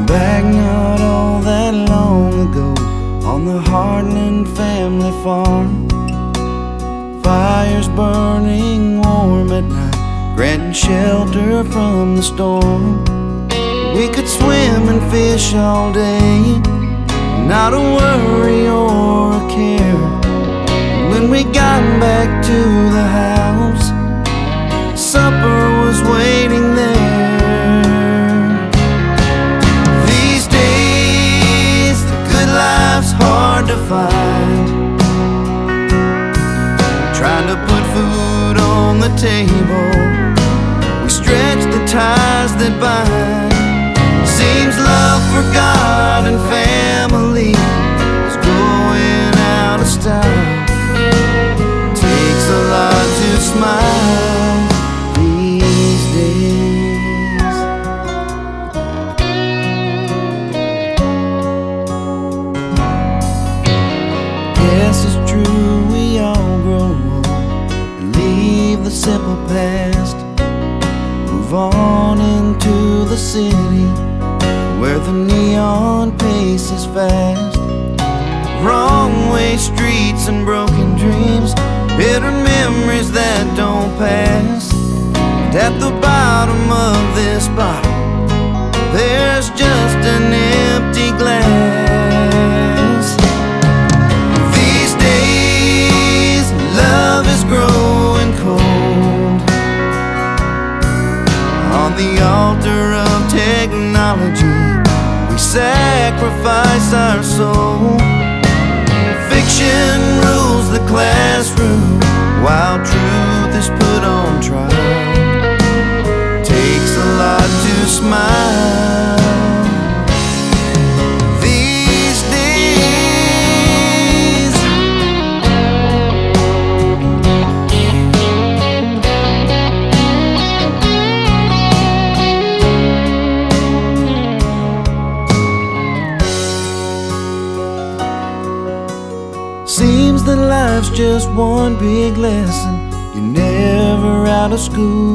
Back not all that long ago, on the Hardland family farm, fires burning warm at night, granting shelter from the storm. We could swim and fish all day, not a worry or a care. When we got back to the house, supper was waiting there. These days, the good life's hard to find, trying to put food on the table, we stretch the ties that bind. Seems love for God and family is going out of style. Takes a lot to smile these days. Yes, it's true, we all grow old and leave the simple past, move on into the city where the neon pace is fast. Wrong way streets and broken dreams, bitter memories that don't pass. And at the bottom of this bottle, there's just an empty glass. These days, love is growing cold. On the altar of technology, we sacrifice our soul. Fiction rules the classroom while truth is put on trial. Takes a lot to smile these days. Seems that life's just one big lesson, you're never out of school.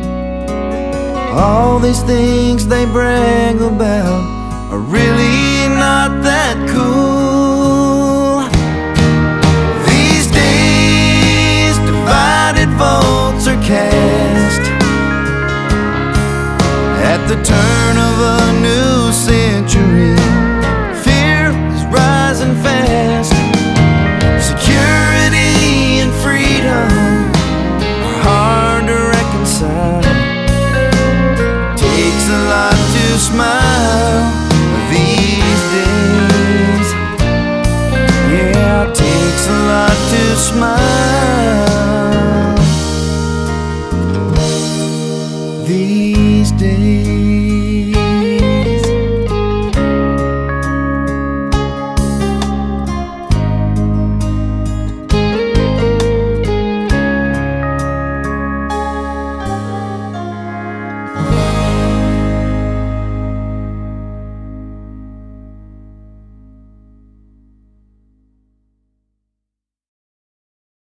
All these things they brag about are really not that cool. These days, divided votes are cast at the turn of a new century. Fear is rising fast. Security and freedom are hard to reconcile. Takes a lot to smile these days. Yeah, it takes a lot to smile these days.